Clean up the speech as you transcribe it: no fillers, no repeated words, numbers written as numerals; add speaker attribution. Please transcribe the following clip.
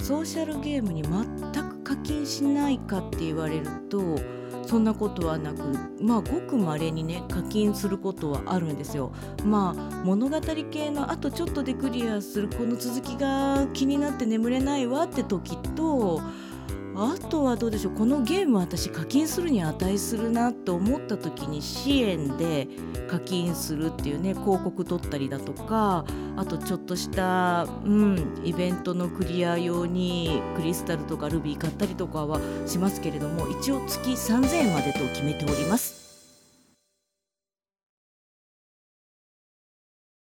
Speaker 1: ソーシャルゲームに全く課金しないかって言われるとそんなことはなく、ごく稀にね課金することはあるんですよ。物語系のあとちょっとでクリアするこの続きが気になって眠れないわって時と、あとはどうでしょう、このゲーム私課金するに値するなと思った時に支援で課金するっていうね、広告取ったりだとか、あとちょっとした、イベントのクリア用にクリスタルとかルビー買ったりとかはしますけれども、一応月3000円までと決めております。